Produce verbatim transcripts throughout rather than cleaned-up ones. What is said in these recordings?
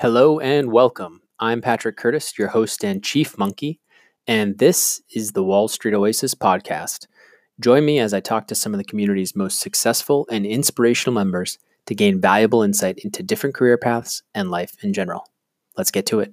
Hello and welcome. I'm Patrick Curtis, your host and chief monkey, and this is the Wall Street Oasis podcast. Join me as I talk to some of the community's most successful and inspirational members to gain valuable insight into different career paths and life in general. Let's get to it.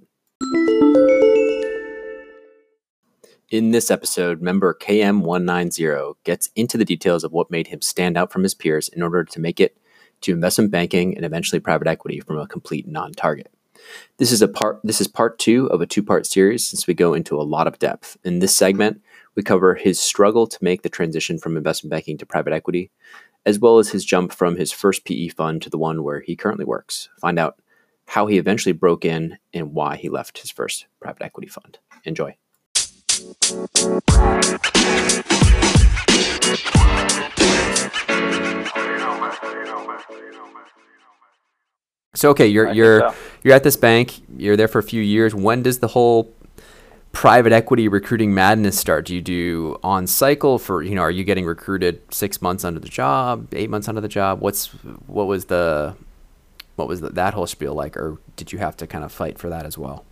In this episode, member K M one ninety gets into the details of what made him stand out from his peers in order to make it to investment banking and eventually private equity from a complete non-target. This is a part this is part two of a two-part series since we go into a lot of depth. In this segment, we cover his struggle to make the transition from investment banking to private equity, as well as his jump from his first P E fund to the one where he currently works. Find out how he eventually broke in and why he left his first private equity fund. Enjoy. So okay, you're I you're so. you're at this bank. You're there for a few years. When does the whole private equity recruiting madness start? Do you do on cycle for you know? Are you getting recruited six months under the job, eight months under the job? What's what was the what was the, that whole spiel like, or did you have to kind of fight for that as well?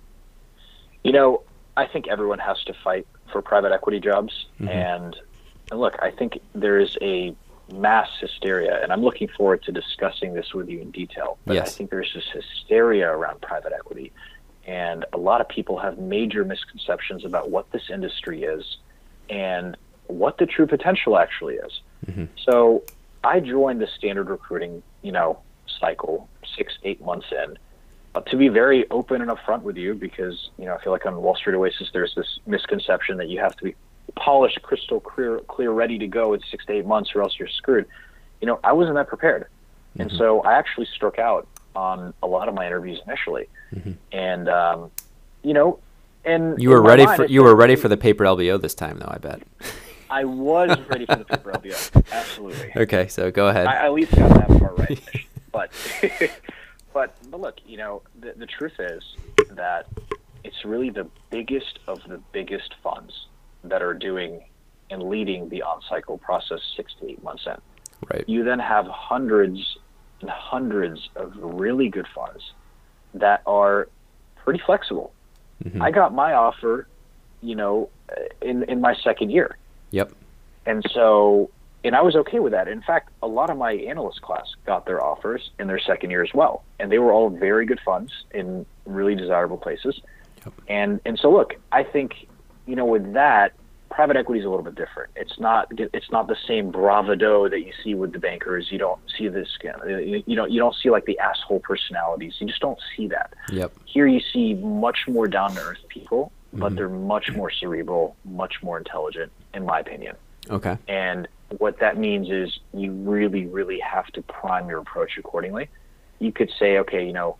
You know, I think everyone has to fight for private equity jobs, Mm-hmm. and, and look, I think there is a mass hysteria, and I'm looking forward to discussing this with you in detail, but Yes. I think there's this hysteria around private equity, and a lot of people have major misconceptions about what this industry is and what the true potential actually is. Mm-hmm. So I joined the standard recruiting, you know, cycle six, eight months in, uh, to be very open and upfront with you, because, you know, I feel like on Wall Street Oasis, there's this misconception that you have to be polished, crystal clear, clear, ready to go in six to eight months, or else you're screwed. You know, I wasn't that prepared. Mm-hmm. And so I actually struck out on a lot of my interviews initially. Mm-hmm. And, um, you know, and you were ready for, you were ready for the paper L B O this time though, I bet. I was ready for the paper L B O. Absolutely. Okay. So go ahead. I, I at least got that part right. but, but, but look, you know, the, the truth is that it's really the biggest of the biggest funds that are doing and leading the on-cycle process six to eight months in. Right. You then have hundreds and hundreds of really good funds that are pretty flexible. Mm-hmm. I got my offer, you know, in, in my second year. Yep. And so, and I was okay with that. In fact, a lot of my analyst class got their offers in their second year as well. And they were all very good funds in really desirable places. Yep. And, and so look, I think, you know, with that, private equity is a little bit different. It's not it's not the same bravado that you see with the bankers. You don't see this, you know, you don't see like the asshole personalities. You just don't see that. Yep. Here you see much more down to earth people, but mm-hmm. they're much more cerebral, much more intelligent, in my opinion. Okay. And what that means is you really, really have to prime your approach accordingly. You could say, okay, you know,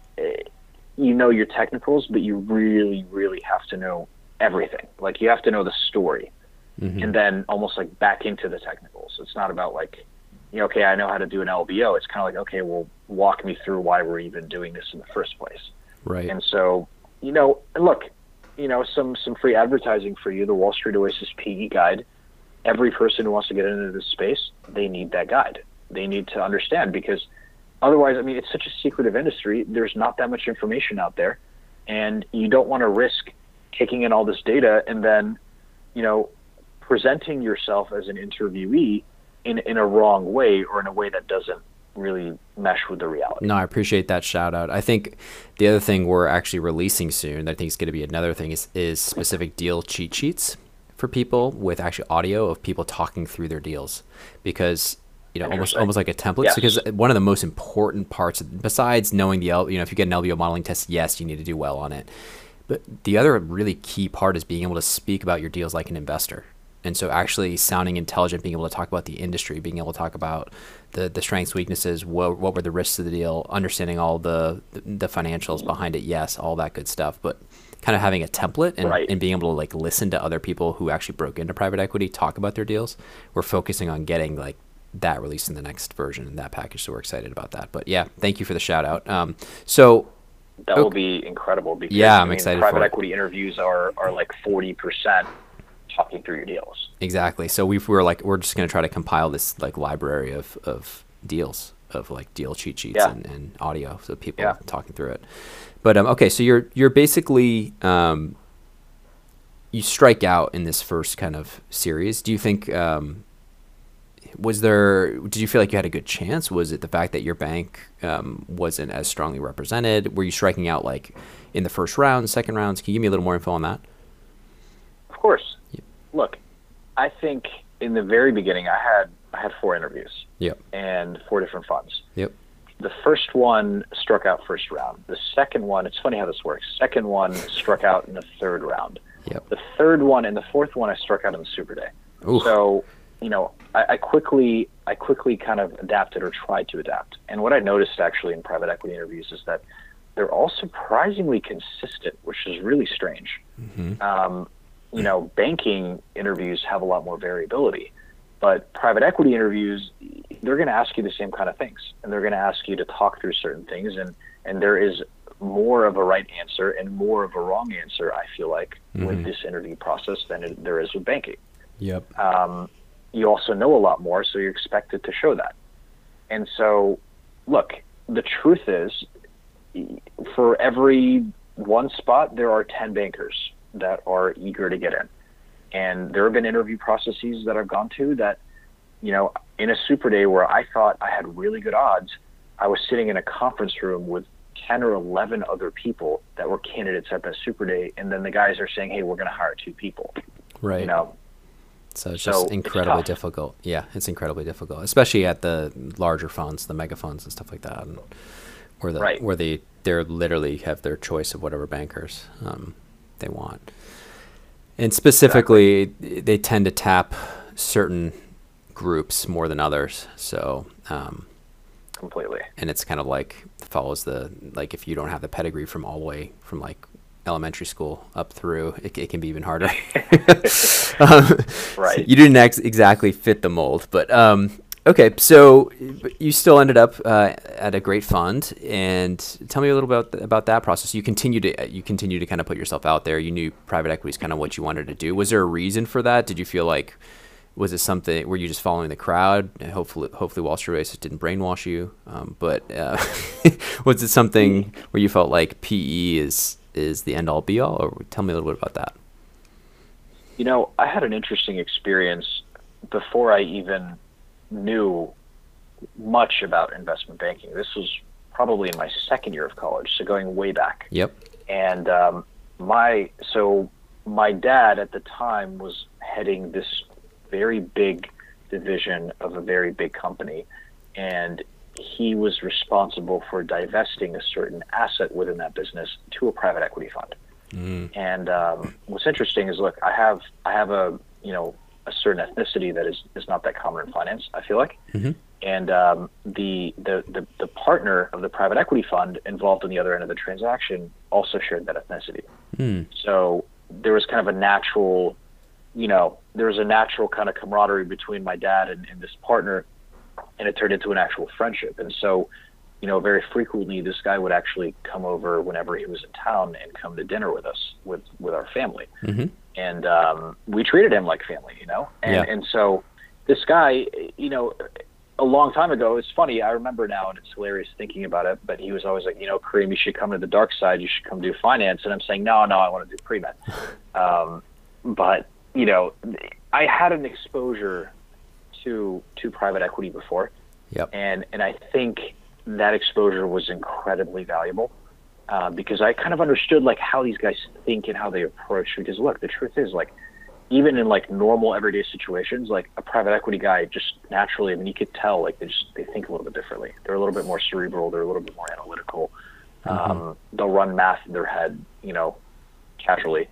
you know your technicals, but you really, really have to know everything. Like you have to know the story, mm-hmm. and then almost like back into the technicals. It's not about like, you know, okay, I know how to do an L B O. It's kind of like, okay, well, walk me through why we're even doing this in the first place. Right. And so, you know, look, you know, some some free advertising for you, the Wall Street Oasis P E guide. Every person who wants to get into this space, they need that guide. They need to understand, because otherwise, I mean, it's such a secretive industry. There's not that much information out there, and you don't want to risk taking in all this data and then, you know, presenting yourself as an interviewee in, in a wrong way, or in a way that doesn't really mesh with the reality. No, I appreciate that shout out. I think the other thing we're actually releasing soon, that I think is going to be another thing, is, is specific deal cheat sheets for people, with actually audio of people talking through their deals, because, you know, almost almost like a template. Yes. Because one of the most important parts, besides knowing the, L, you know, if you get an L B O modeling test, yes, you need to do well on it. But the other really key part is being able to speak about your deals like an investor. And so actually sounding intelligent, being able to talk about the industry, being able to talk about the, the strengths, weaknesses, what, what were the risks of the deal, understanding all the the financials behind it, yes, all that good stuff. But kind of having a template and, right. and being able to like listen to other people who actually broke into private equity talk about their deals. We're focusing on getting like that released in the next version in that package. So we're excited about that. But yeah, thank you for the shout out. Um, so That okay. will be incredible, because yeah, I'm I mean, excited private for equity interviews are, are like forty percent talking through your deals. Exactly. So we we're like, we're just going to try to compile this like library of, of deals of like deal cheat sheets Yeah. and, and audio, so people Yeah. talking through it. But um, okay, so you're you're basically um, you strike out in this first kind of series. Do you think um, was there? Did you feel like you had a good chance? Was it the fact that your bank um, wasn't as strongly represented? Were you striking out like in the first round, second rounds? Can you give me a little more info on that? Of course. Yep. Look, I think in the very beginning, I had I had four interviews. Yep. And four different funds. Yep. The first one struck out first round. The second one, it's funny how this works. Second one struck out in the third round. Yep. The third one and the fourth one I struck out in the Super Day. Oof. So, you know, I, I quickly I quickly kind of adapted or tried to adapt. And what I noticed actually in private equity interviews is that they're all surprisingly consistent, which is really strange. Mm-hmm. Um, you know, banking interviews have a lot more variability. But private equity interviews, they're going to ask you the same kind of things, and they're going to ask you to talk through certain things, and, and there is more of a right answer and more of a wrong answer, I feel like, mm-hmm. with this interview process than it, there is with banking. Yep. Um, you also know a lot more, so you're expected to show that. And so, look, the truth is, for every one spot, there are ten bankers that are eager to get in. And there have been interview processes that I've gone to that, you know, in a Super Day where I thought I had really good odds, I was sitting in a conference room with ten or eleven other people that were candidates at the Super Day. And then the guys are saying, hey, we're going to hire two people. Right. You know, so it's so just it's incredibly tough. difficult. Yeah, it's incredibly difficult, especially at the larger funds, the mega funds and stuff like that, and where the Right. where they they're literally have their choice of whatever bankers um, they want. And specifically, exactly. they tend to tap certain groups more than others. So um, completely. And it's kind of like follows the like if you don't have the pedigree from all the way from like elementary school up through, it, it can be even harder. um, right. You didn't ex- exactly fit the mold, but um, okay. So you still ended up uh, at a great fund, and tell me a little bit about, about that process. You continue to you continue to kind of put yourself out there. You knew private equity is kind of what you wanted to do. Was there a reason for that? Did you feel like was it something? Were you just following the crowd? And hopefully, hopefully Wall Street Oasis didn't brainwash you. Um, but uh, was it something where you felt like P E is is the end all be all? Or tell me a little bit about that. You know, I had an interesting experience before I even knew much about investment banking. This was probably in my second year of college, so going way back. Yep. And um, my so my dad at the time was heading this very big division of a very big company, and he was responsible for divesting a certain asset within that business to a private equity fund. Mm. And um, what's interesting is, look, I have I have a you know a certain ethnicity that is, is not that common in finance, I feel like. Mm-hmm. And um, the, the the the partner of the private equity fund involved on the other end of the transaction also shared that ethnicity. Mm. So there was kind of a natural, you know, there was a natural kind of camaraderie between my dad and, and this partner, and it turned into an actual friendship. And so, you know, very frequently this guy would actually come over whenever he was in town and come to dinner with us, with, with our family. Mm-hmm. And um, we treated him like family, you know? And, yeah. and so this guy, you know, a long time ago, it's funny, I remember now, and it's hilarious thinking about it, but he was always like, you know, Kareem, you should come to the dark side, you should come do finance. And I'm saying, no, no, I want to do pre-med. um, but, you know, I had an exposure to to private equity before. Yep. And, and I think that exposure was incredibly valuable uh, because I kind of understood like how these guys think and how they approach. Because look, the truth is, like, even in like normal everyday situations, like a private equity guy just naturally, I mean, you could tell like they just, they think a little bit differently. They're a little bit more cerebral. They're a little bit more analytical. Mm-hmm. Um, they'll run math in their head, you know, casually.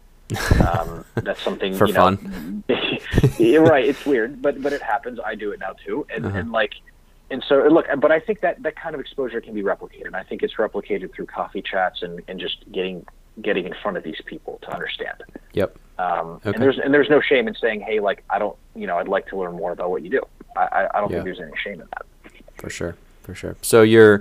um, that's something for you know, fun. You're right. It's weird, but, but it happens. I do it now too. And, uh-huh. and like, and so look, but I think that that kind of exposure can be replicated. I think it's replicated through coffee chats and, and just getting, getting in front of these people to understand. Yep. Um, okay. and there's, and there's no shame in saying, hey, like, I don't, you know, I'd like to learn more about what you do. I, I, I don't yeah. think there's any shame in that. For sure. For sure. So you're,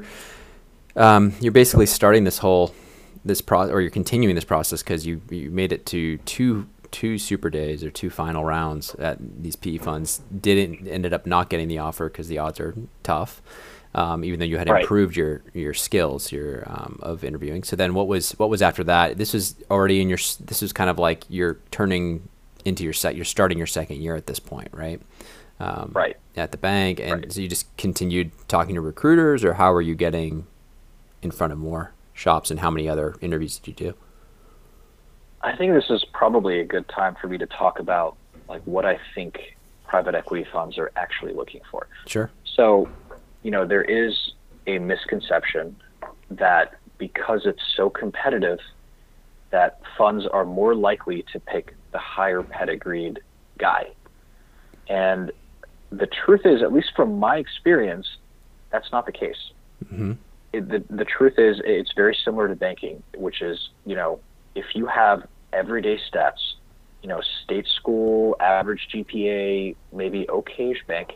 um, you're basically starting this whole, this pro or you're continuing this process because you, you made it to two two super days or two final rounds at these P E funds, didn't ended up not getting the offer because the odds are tough. Um, even though you had Right. improved your your skills your um, of interviewing. So then what was what was after that? This was already in your this was kind of like you're turning into your set you're starting your second year at this point, right? Um, Right. At the bank, and Right. so you just continued talking to recruiters, or how were you getting in front of more shops, and how many other interviews did you do? I think this is probably a good time for me to talk about like what I think private equity funds are actually looking for. Sure. So, you know, there is a misconception that because it's so competitive, that funds are more likely to pick the higher pedigreed guy. And the truth is, at least from my experience, that's not the case. Mm-hmm. It, the, the truth is, it's very similar to banking, which is, you know, if you have everyday stats, you know, state school, average G P A, maybe okay-ish bank,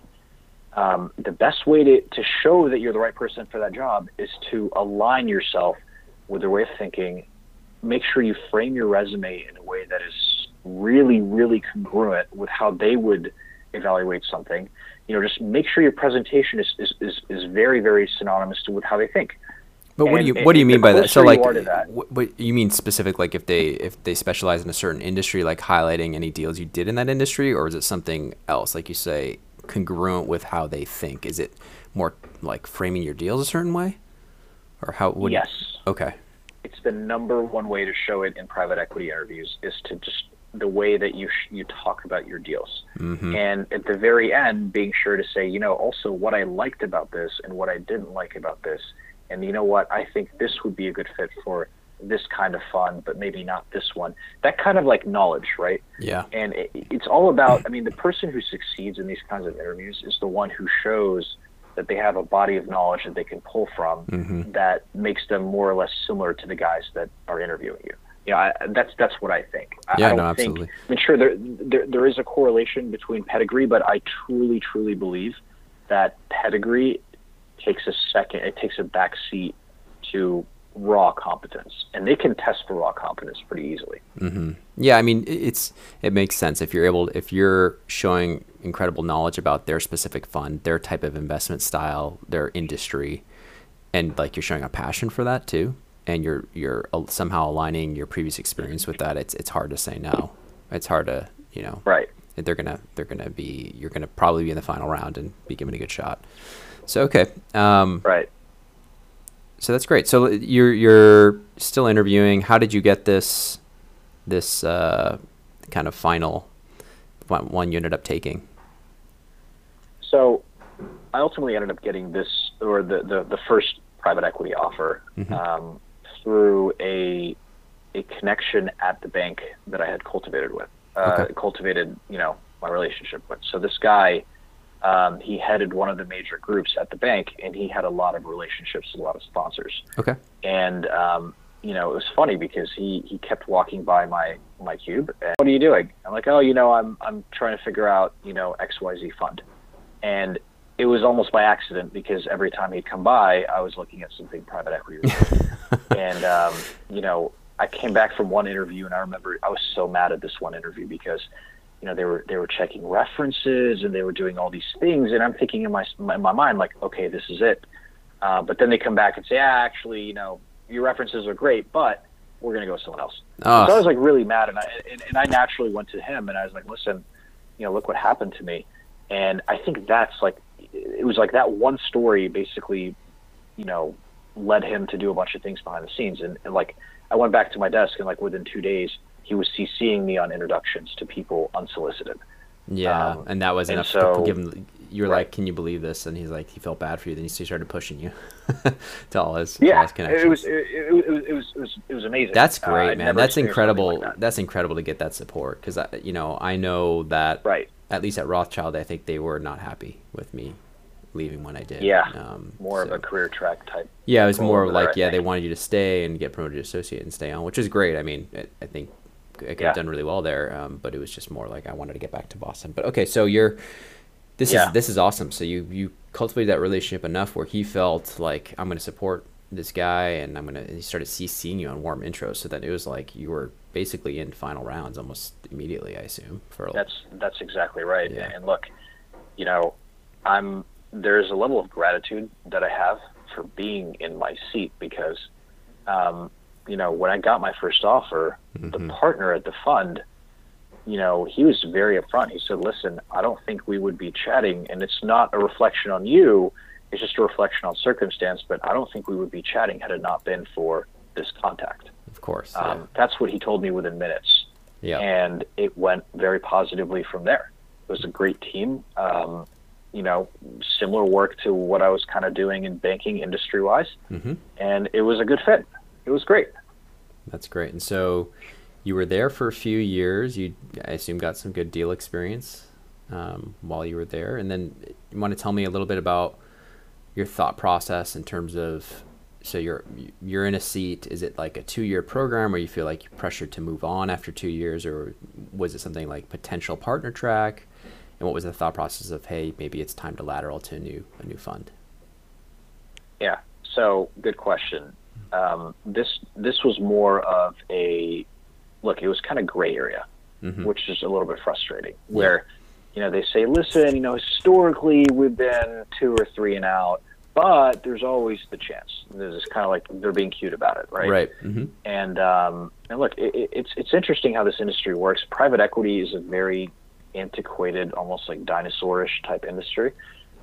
um, the best way to, to show that you're the right person for that job is to align yourself with their way of thinking. Make sure you frame your resume in a way that is really, really congruent with how they would evaluate something. You know, just make sure your presentation is, is, is, is very, very synonymous to with how they think. But what And do you what do you the mean by that? So closer like, you are to that- what, what you mean specific? Like if they if they specialize in a certain industry, like highlighting any deals you did in that industry, or is it something else? Like you say, congruent with how they think. Is it more like framing your deals a certain way, or how? Would Yes. Okay. It's the number one way to show it in private equity interviews is to just the way that you sh- you talk about your deals. Mm-hmm. And at the very end, being sure to say, you know, also what I liked about this and what I didn't like about this. And you know what, I think this would be a good fit for this kind of fund, but maybe not this one. That kind of like knowledge, right? Yeah. And it, it's all about, I mean, the person who succeeds in these kinds of interviews is the one who shows that they have a body of knowledge that they can pull from Mm-hmm. that makes them more or less similar to the guys that are interviewing you. You know, I, that's that's what I think. I, Yeah, I don't no, think, absolutely. I mean, sure, there, there there is a correlation between pedigree, but I truly, truly believe that pedigree takes a second, it takes a back seat to raw competence, and they can test for raw competence pretty easily. Mm-hmm. Yeah, I mean, it- it's it makes sense if you're able if you're showing incredible knowledge about their specific fund, their type of investment style, their industry, and like you're showing a passion for that too, and you're you're al- somehow aligning your previous experience with that. It's it's hard to say no. It's hard to you know. Right. They're gonna they're gonna be you're gonna probably be in the final round and be given a good shot. So okay. Um, Right. So that's great. So you're you're still interviewing. How did you get this this uh, kind of final one, one you ended up taking? So I ultimately ended up getting this, or the, the, the first private equity offer Mhm. um, through a a connection at the bank that I had cultivated with, uh, Okay. cultivated, you know, my relationship with. So this guy, um, he headed one of the major groups at the bank, and he had a lot of relationships with a lot of sponsors. Okay. And, um, you know, it was funny because he, he kept walking by my, my cube. And, what are you doing? I'm like, oh, you know, I'm, I'm trying to figure out, you know, X Y Z fund. And it was almost by accident because every time he'd come by, I was looking at something private equity related. And, um, you know, I came back from one interview, and I remember I was so mad at this one interview because, you know, they were they were checking references and they were doing all these things, and I'm thinking in my in my mind like, okay, this is it. Uh, but then they come back and say, ah, actually, you know, your references are great, but we're gonna go with someone else. Oh. So I was like really mad, and I and, and I naturally went to him, and I was like, listen, you know, look what happened to me. And I think that's like, it was like that one story basically, you know, led him to do a bunch of things behind the scenes. And, and like, I went back to my desk, and like within two days, he was CCing me on introductions to people unsolicited. Yeah, Um, and that was and enough so- to give him. You were right. like, "Can you believe this?" And he's like, he felt bad for you. Then he started pushing you to all his, Yeah, all his connections. it was it, it, it, was it was it was it was amazing. That's Uh, great, I'd man. never That's experienced something incredible. like that. That's incredible to get that support because you know I know that Right. at least at Rothschild, I think they were not happy with me leaving when I did. Yeah. um, More so- of a career track type. Yeah, it was role more over like there, I yeah, they think. wanted you to stay and get promoted to associate and stay on, which is great. I mean, I, I think I could Yeah. have done really well there, um, but it was just more like I wanted to get back to Boston. But okay, so you're this Yeah. is this is awesome. So you you cultivated that relationship enough where he felt like I'm going to support this guy, and I'm gonna. And he started CCing you on warm intros, so that it was like you were basically in final rounds almost immediately, I assume. For that's that's exactly right. Yeah. And look, you know, I'm there's a level of gratitude that I have for being in my seat because, um, you know, when I got my first offer, mm-hmm. the partner at the fund, you know, he was very upfront. He said, "Listen, I don't think we would be chatting, and it's not a reflection on you. It's just a reflection on circumstance. But I don't think we would be chatting had it not been for this contact." Of course, um, yeah. That's what he told me within minutes. Yeah, and it went very positively from there. It was a great team. Um, you know, similar work to what I was kind of doing in banking industry-wise, mm-hmm. and it was a good fit. It was great. That's great. And so you were there for a few years. You, I assume, got some good deal experience um, while you were there. And then you want to tell me a little bit about your thought process in terms of, so you're you're in a seat. Is it like a two-year program where you feel like you're pressured to move on after two years, or was it something like potential partner track? And what was the thought process of, hey, maybe it's time to lateral to a new a new fund? Yeah. So good question. Um, this this was more of a look. It was kind of gray area, mm-hmm. which is a little bit frustrating. Yeah. Where, you know, they say, listen, you know, historically we've been two or three and out, but there's always the chance. There's kind of like they're being cute about it, right? Right. Mm-hmm. And um, and look, it, it's it's interesting how this industry works. Private equity is a very antiquated, almost like dinosaurish type industry,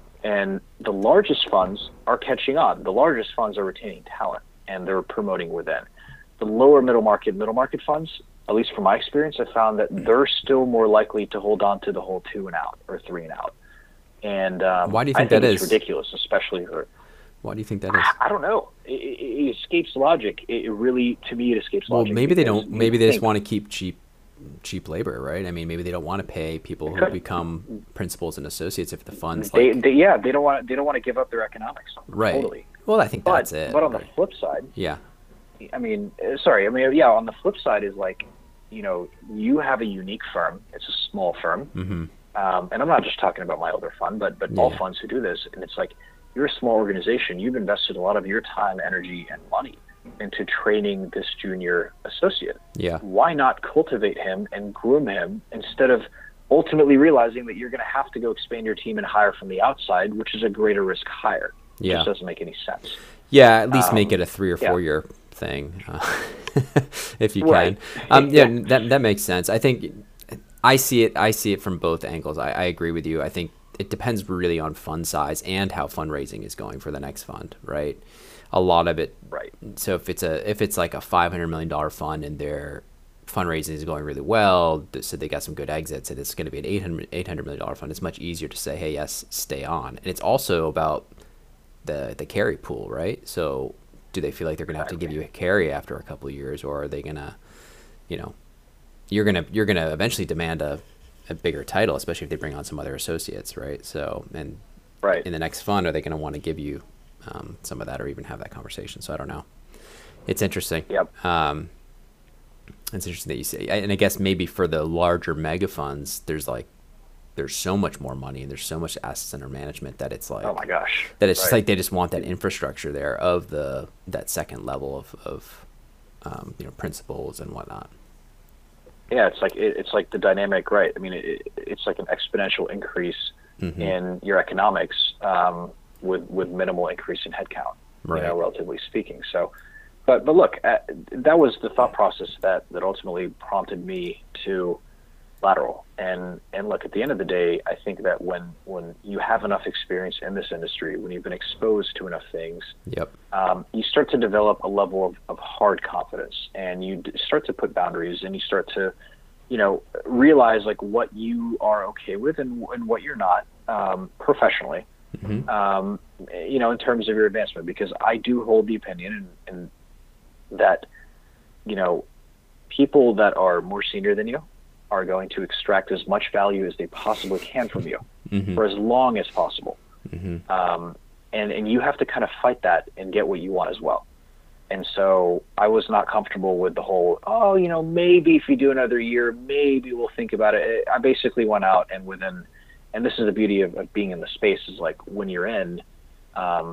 and the largest funds are catching on. The largest funds are retaining talent, and they're promoting within. The lower middle market, middle market funds, at least from my experience, I found that they're still more likely to hold on to the whole two and out or three and out. And um, why do you think, I think that it's is ridiculous, especially for. Why do you think that is? I, I don't know. It, it, it escapes logic. It, it really, to me, it escapes well, logic. Well, maybe they don't. Maybe they think, just want to keep cheap, cheap labor, right? I mean, maybe they don't want to pay people who become principals and associates if the funds. They, like, they, yeah, they don't want. They don't want to give up their economics. Right. Totally. Well, I think but, that's it. But on right. the flip side, yeah. I mean, sorry. I mean, yeah. On the flip side is like, you know, you have a unique firm. It's a small firm. Mm-hmm. Um, and I'm not just talking about my older fund, but but yeah. all funds who do this. And it's like, you're a small organization. You've invested a lot of your time, energy, and money into training this junior associate. Yeah. Why not cultivate him and groom him instead of ultimately realizing that you're going to have to go expand your team and hire from the outside, which is a greater risk hire. It yeah. just doesn't make any sense. Yeah, at least um, make it a three or four yeah. year thing, uh, if you right. can. Um, yeah, yeah, that that makes sense. I think I see it. I see it from both angles. I, I agree with you. I think it depends really on fund size and how fundraising is going for the next fund, right? A lot of it. Right. So if it's a if it's like a five hundred million dollar fund and their fundraising is going really well, so they got some good exits, and it's going to be an eight hundred million dollar fund, it's much easier to say, hey, yes, stay on. And it's also about the the carry pool, right? So do they feel like they're going to have to give you a carry after a couple of years, or are they going to, you know, you're going to you're going to eventually demand a, a bigger title, especially if they bring on some other associates, right? So, and right. in the next fund, are they going to want to give you um, some of that, or even have that conversation? So I don't know. It's interesting. Yep. Um, it's interesting that you say, and I guess maybe for the larger mega funds, there's like, there's so much more money and there's so much assets under management that it's like, oh my gosh, that it's right. just like they just want that infrastructure there of the that second level of of um, you know, principals and whatnot. Yeah, it's like it, it's like the dynamic, right? I mean, it, it's like an exponential increase mm-hmm. in your economics um, with with minimal increase in headcount, right. you know, relatively speaking. So, but but look, uh, that was the thought process that that ultimately prompted me to lateral. And and look, at the end of the day, I think that when when you have enough experience in this industry, when you've been exposed to enough things, yep, um, you start to develop a level of, of hard confidence, and you d- start to put boundaries, and you start to, you know, realize like what you are okay with and and what you're not, um, professionally, mm-hmm. um, you know, in terms of your advancement. Because I do hold the opinion and, and that, you know, people that are more senior than you are going to extract as much value as they possibly can from you mm-hmm. for as long as possible. Mm-hmm. Um, and, and you have to kind of fight that and get what you want as well. And so I was not comfortable with the whole, oh, you know, maybe if you do another year, maybe we'll think about it. I basically went out and within, and this is the beauty of, of being in the space, is like when you're in, um,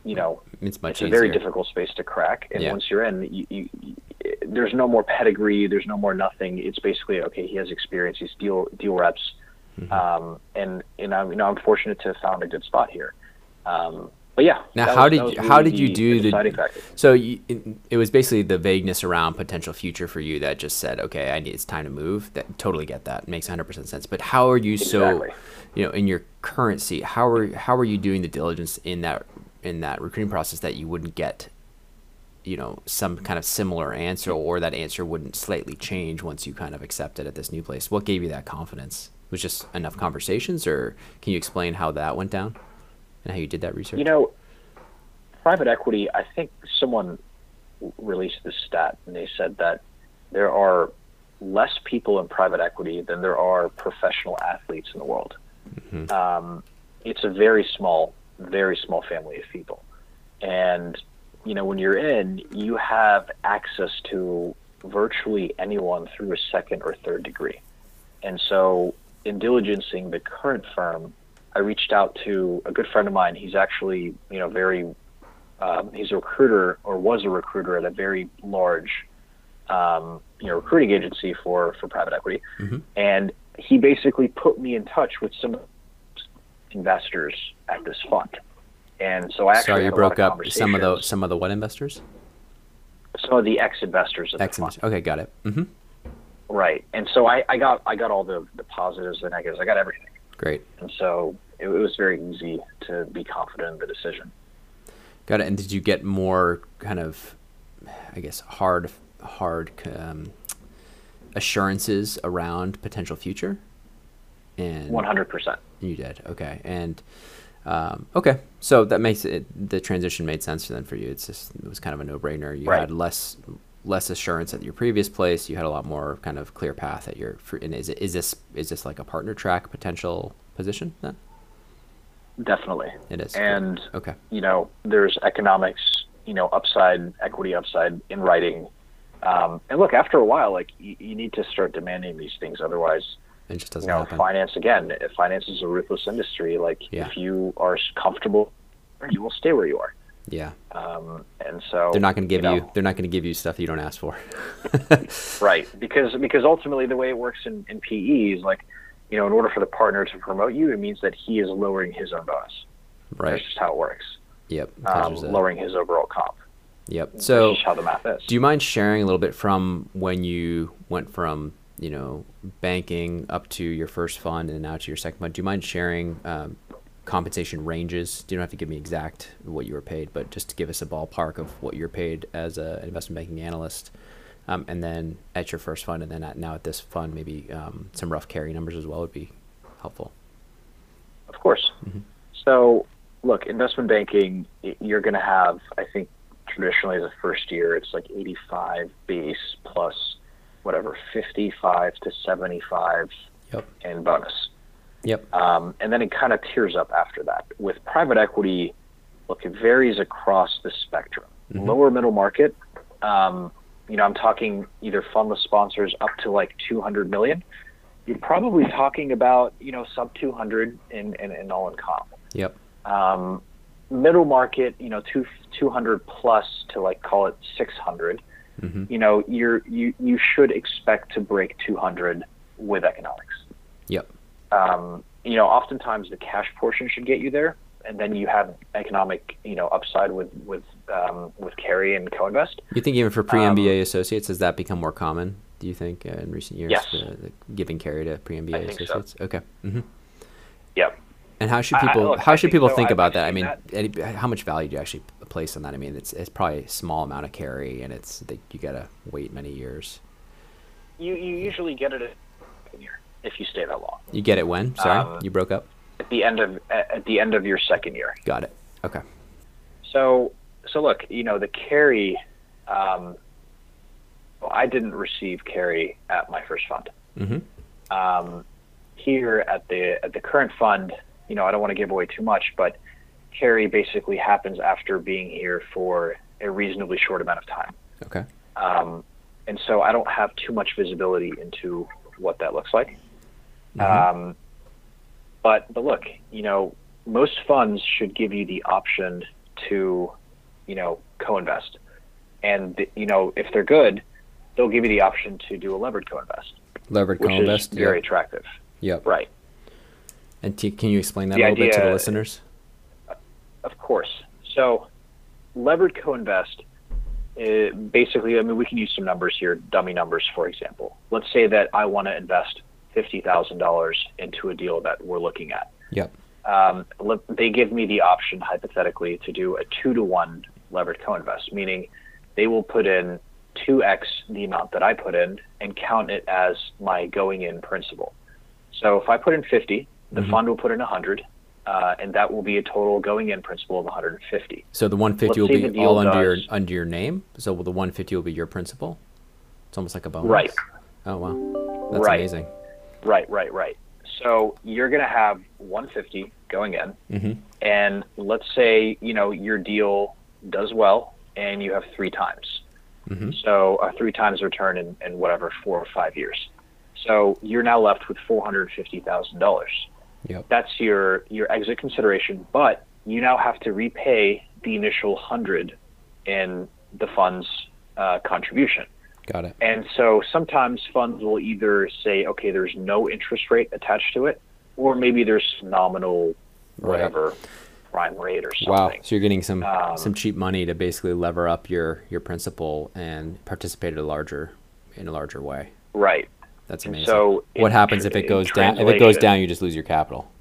you know, it's much it's a easier. very difficult space to crack. And Yeah. once you're in, you, you, you, there's no more pedigree. There's no more nothing. It's basically, okay, he has experience. He's deal deal reps. Mm-hmm. Um, and and I'm you know I'm fortunate to have found a good spot here. Um, but yeah. Now, that how was- did that was you, how really did you the- do the the? deciding factor. So you, it, it was basically the vagueness around potential future for you that just said, okay, I need it's time to move. That totally get that. It makes one hundred percent sense. But how are you Exactly. so, you know, in your current seat? How are how are you doing the diligence in that in that recruiting process that you wouldn't get, you know, some kind of similar answer, or that answer wouldn't slightly change once you kind of accepted at this new place? What gave you that confidence? Was just enough conversations, or can you explain how that went down and how you did that research? You know, private equity, I think someone released this stat, and they said that there are less people in private equity than there are professional athletes in the world. Mm-hmm. Um, it's a very small, very small family of people. And, you know, when you're in, you have access to virtually anyone through a second or third degree. And so in diligencing the current firm, I reached out to a good friend of mine. He's actually, you know, very, um, he's a recruiter, or was a recruiter at a very large, um, you know, recruiting agency for, for private equity. Mm-hmm. And he basically put me in touch with some investors at this fund. And so I actually Sorry, you had a lot broke of up. Some of the conversations. some of the what investors? Some of the ex-investors of the Ex fund. Okay, got it. Mm-hmm. Right. And so I, I got I got all the, the positives and negatives. I got everything. Great. And so it, it was very easy to be confident in the decision. Got it. And did you get more kind of, I guess, hard hard um, assurances around potential future? And one hundred percent. You did. Okay. And um, okay, so that makes it, the transition made sense then for you. It's just, it was kind of a no-brainer. You Right. had less less assurance at your previous place. You had a lot more kind of clear path at your. And is it is this is this like a partner track potential position then? Definitely. It is. And, okay. you know, there's economics, you know, upside, equity upside in writing. Um, and look, after a while, like, you, you need to start demanding these things. Otherwise, It just you doesn't know, happen. finance, again, if finance is a ruthless industry. Like, Yeah. if you are comfortable, you will stay where you are. Yeah. Um, and so They're not going to give you, know, they're not going to give you stuff you don't ask for. right. Because, because ultimately the way it works in, in P E is like, you know, in order for the partner to promote you, it means that he is lowering his own bonus. Right. That's just how it works. Yep. Um, Catches that. lowering his overall comp. Yep. That's So just how the math is. do you mind sharing a little bit from when you went from, you know, banking up to your first fund and now to your second fund? Do you mind sharing um, compensation ranges? You don't have to give me exact what you were paid, but just to give us a ballpark of what you're paid as a- an investment banking analyst. Um, and then at your first fund, and then at, now at this fund, maybe um, some rough carry numbers as well would be helpful. Of course. Mm-hmm. So, look, investment banking, y- you're going to have, I think, traditionally the first year, it's like eighty-five base plus whatever, fifty-five to seventy-five Yep. in bonus. Yep. Um, and then it kind of tiers up after that. With private equity, look, it varies across the spectrum. Mhm. Lower middle market, um, you know, I'm talking either fundless sponsors up to like two hundred million. You're probably talking about, you know, sub two hundred in, in, in all in comp. Yep. Um, middle market, you know, two, 200 plus to like call it six hundred. Mm-hmm. You know, you're, you, you should expect to break two hundred with economics. Yep. Um, you know, oftentimes the cash portion should get you there, and then you have economic, you know, upside with with um, with carry and co-invest. You think even for pre-M B A Um, associates, has that become more common, do you think, uh, in recent years? Yes. The, the giving carry to pre-M B A I think so. associates? Okay. Mm-hmm. Yep. And how should I- I- people look, how I should think people so. think I've- about I've that? I seen mean, that. any, how much value do you actually place on that? I mean, it's it's probably a small amount of carry, and it's that you gotta wait many years. You you usually get it in year if you stay that long. You get it when? Sorry, Um, you broke up. At the end of at at the end of your second year. Got it. Okay. So so look, you know, the carry. Um, well, I didn't receive carry at my first fund. Mm-hmm. Um, here at the at the current fund, you know, I don't want to give away too much, but carry basically happens after being here for a reasonably short amount of time. Okay. Um, and so I don't have too much visibility into what that looks like. Mhm. Um, but but look, you know, most funds should give you the option to, you know, co-invest. And, you know, if they're good, they'll give you the option to do a levered co-invest. Levered which co-invest? is very yep. attractive. Yep. Right. And t- can you explain that The a little idea, bit to the listeners? Of course. So levered co-invest, uh, basically, I mean, we can use some numbers here, dummy numbers, for example. Let's say that I want to invest fifty thousand dollars into a deal that we're looking at. Yep. Um, they give me the option, hypothetically, to do a two to one levered co-invest, meaning they will put in two X the amount that I put in and count it as my going in principal. So if I put in fifty, the mm-hmm. fund will put in one hundred, uh, and that will be a total going in principal of one hundred fifty. So the one hundred fifty Let's will be all under does, your under your name. So the one hundred fifty will be your principal. It's almost like a bonus. Right. Oh wow, that's right. amazing. Right, right, right. So you're going to have one hundred fifty going in, mm-hmm. and let's say you know your deal does well, and you have three times. Mm-hmm. So a three times return in, in whatever four or five years. So you're now left with four hundred fifty thousand dollars. Yep. That's your your exit consideration, but you now have to repay the initial hundred in the fund's uh, contribution. Got it. And so sometimes funds will either say, okay, there's no interest rate attached to it, or maybe there's nominal whatever right. prime rate or something. Wow. So you're getting some um, some cheap money to basically lever up your your principal and participate in a larger in a larger way. Right. That's amazing. So what happens if it goes down? If it goes down, you just lose your capital.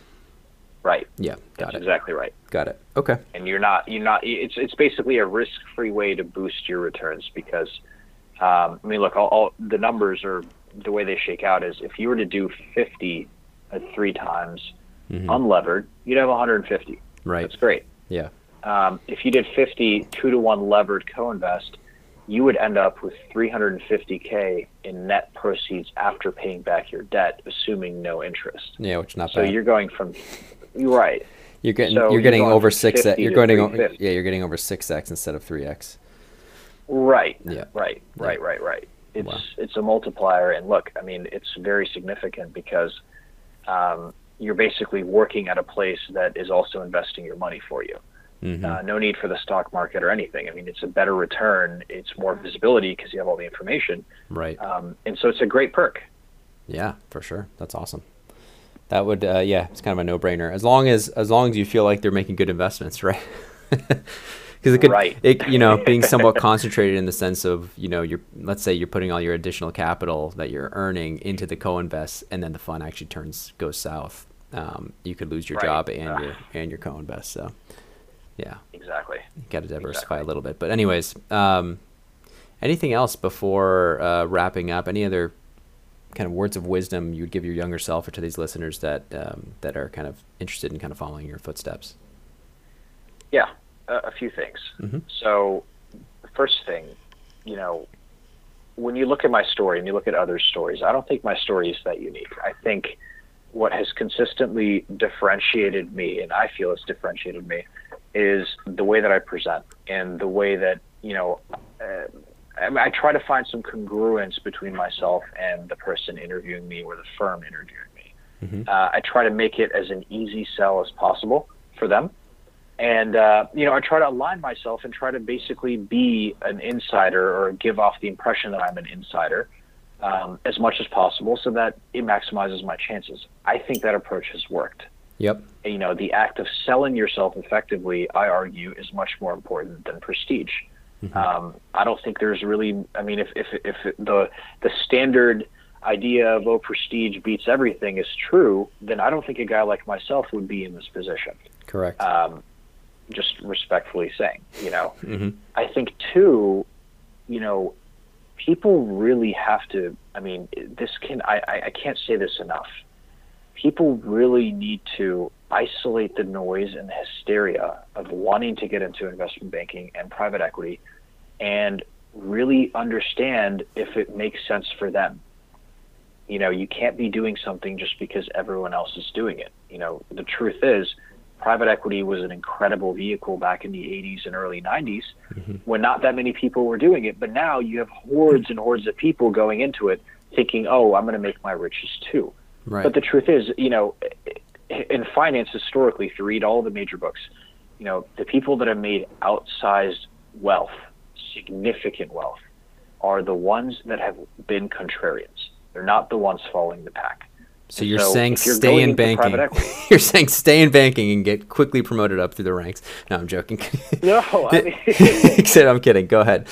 Right. Yeah. Got That's it. Exactly right. Got it. Okay. And you're not you're not. It's it's basically a risk-free way to boost your returns because, um, I mean, look, all, all the numbers are the way they shake out is if you were to do fifty at three times mm-hmm. unlevered, you'd have one hundred fifty. Right. That's great. Yeah. Um, if you did fifty two to one levered co-invest, you would end up with three hundred fifty K in net proceeds after paying back your debt, assuming no interest. Yeah, which is not so bad. So you're going from, you're right. You're getting so you're getting you're over six x. You're getting over, fifty. yeah, you're getting over six x instead of three x. Right. Yeah. Right. Right. Yeah. Right. Right. It's wow. it's a multiplier, and look, I mean, it's very significant because um, you're basically working at a place that is also investing your money for you. Mm-hmm. Uh, no need for the stock market or anything. I mean, it's a better return. It's more visibility because you have all the information. Right. Um, and so it's a great perk. Yeah, for sure. That's awesome. That would, uh, yeah, it's kind of a no-brainer. As long as as long as you feel like they're making good investments, right? Because it could, right. it, you know, being somewhat concentrated in the sense of, you know, you're, let's say you're putting all your additional capital that you're earning into the co-invest, and then the fund actually turns goes south. Um, you could lose your right. job and uh, your and your co-invest. So, yeah, exactly. You got to diversify exactly. a little bit. But anyways, um, anything else before uh, wrapping up? Any other kind of words of wisdom you would give your younger self or to these listeners that um, that are kind of interested in kind of following your footsteps? Yeah, a, a few things. Mm-hmm. So the first thing, you know, when you look at my story and you look at other stories, I don't think my story is that unique. I think what has consistently differentiated me, and I feel it's differentiated me, is the way that I present and the way that, you know, uh, I, I try to find some congruence between myself and the person interviewing me or the firm interviewing me. Mm-hmm. Uh, I try to make it as an easy sell as possible for them. And, uh, you know, I try to align myself and try to basically be an insider or give off the impression that I'm an insider um, as much as possible so that it maximizes my chances. I think that approach has worked. Yep. You know, the act of selling yourself effectively, I argue, is much more important than prestige. Mm-hmm. Um, I don't think there's really, I mean, if, if, if the, the standard idea of, oh, prestige beats everything is true, then I don't think a guy like myself would be in this position. Correct. Um, just respectfully saying, you know, mm-hmm. I think too, you know, people really have to, I mean, this can, I, I can't say this enough. People really need to isolate the noise and the hysteria of wanting to get into investment banking and private equity and really understand if it makes sense for them. You know, you can't be doing something just because everyone else is doing it. You know, the truth is, private equity was an incredible vehicle back in the eighties and early nineties mm-hmm. when not that many people were doing it. But now you have hordes and hordes of people going into it thinking, oh, I'm going to make my riches too. Right. But the truth is, you know, in finance historically, if you read all the major books, you know, the people that have made outsized wealth, significant wealth, are the ones that have been contrarians. They're not the ones following the pack. So you're so saying you're stay in banking. Equity, you're saying stay in banking and get quickly promoted up through the ranks. No, I'm joking. No, I mean, I'm kidding. Go ahead.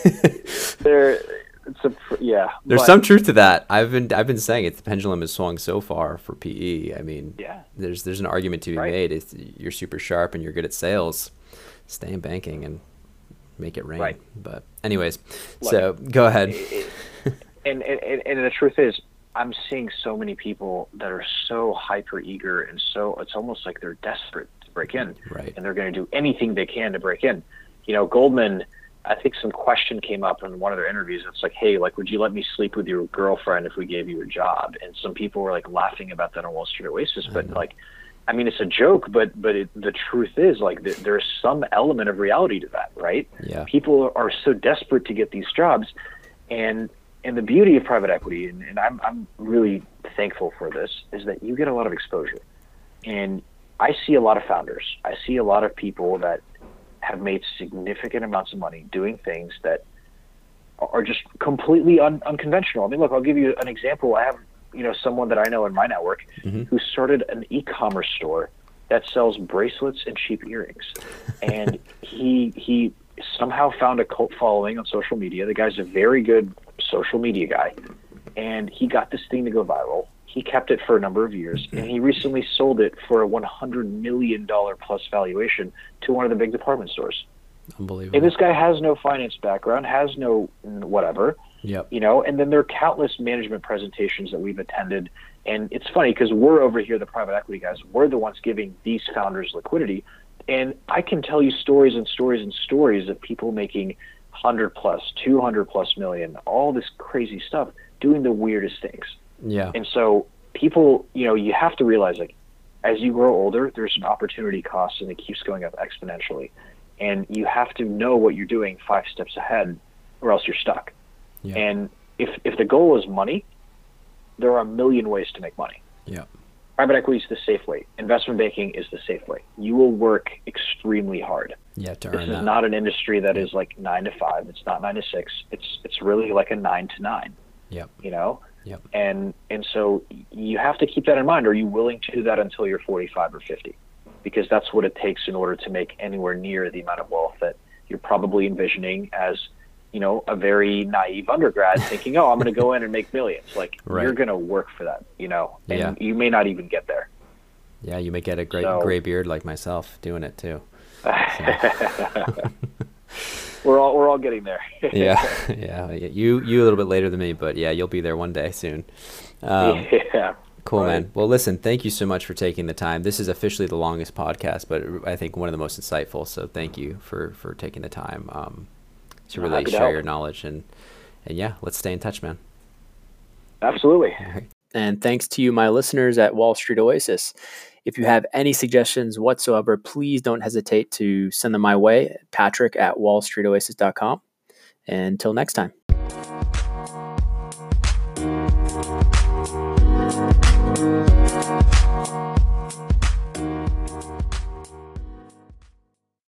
there, it's a yeah. There's but, some truth to that. I've been I've been saying it. The pendulum has swung so far for P E. I mean, yeah. There's there's an argument to be right. made. If you're super sharp and you're good at sales, stay in banking and make it rain. Right. But anyways, Look, so go ahead. It, it, and, and and the truth is, I'm seeing so many people that are so hyper eager and so it's almost like they're desperate to break in, right? And they're going to do anything they can to break in. You know, Goldman, I think some question came up in one of their interviews. It's like, hey, like, would you let me sleep with your girlfriend if we gave you a job? And some people were like laughing about that on Wall Street Oasis, but like, I mean, it's a joke, but but it, the truth is, like, th- there's some element of reality to that, right? Yeah. People are so desperate to get these jobs, and and the beauty of private equity, and, and I'm I'm really thankful for this, is that you get a lot of exposure. And I see a lot of founders. I see a lot of people that have made significant amounts of money doing things that are just completely un- unconventional. I mean, look, I'll give you an example. I have, you know, someone that I know in my network mm-hmm. who started an e-commerce store that sells bracelets and cheap earrings. And he he somehow found a cult following on social media. The guy's a very good social media guy. And he got this thing to go viral. He kept it for a number of years, and he recently sold it for a one hundred million dollars plus valuation to one of the big department stores. Unbelievable. And this guy has no finance background, has no whatever. Yep. You know, and then there are countless management presentations that we've attended. And it's funny because we're over here, the private equity guys, we're the ones giving these founders liquidity. And I can tell you stories and stories and stories of people making one hundred plus, two hundred plus million, all this crazy stuff, doing the weirdest things. Yeah. And so people, you know, you have to realize, like, as you grow older, there's an opportunity cost and it keeps going up exponentially. And you have to know what you're doing five steps ahead or else you're stuck. Yeah. And if if the goal is money, there are a million ways to make money. Yeah. Private equity is the safe way. Investment banking is the safe way. You will work extremely hard. Yeah, to this earn is that. not an industry that is like nine to five. It's not nine to six. It's it's really like a nine to nine. Yep. You know? Yep. And and so you have to keep that in mind. Are you willing to do that until you're forty-five or fifty? Because that's what it takes in order to make anywhere near the amount of wealth that you're probably envisioning as, you know, a very naive undergrad thinking, oh, I'm going to go in and make millions. Like, right. You're going to work for that, you know, and yeah. you may not even get there. Yeah, you may get a great so, gray beard like myself doing it too. So. we're all we're all getting there. yeah, yeah. You you a little bit later than me, but yeah, you'll be there one day soon. Um, yeah. Cool, right. man. Well, listen, thank you so much for taking the time. This is officially the longest podcast, but I think one of the most insightful. So thank you for, for taking the time um, to I'm really happy share to help. your knowledge. And, and yeah, let's stay in touch, man. Absolutely. All right. And thanks to you, my listeners at Wall Street Oasis. If you have any suggestions whatsoever, please don't hesitate to send them my way, Patrick at wall street oasis dot com. And until next time. Thank you.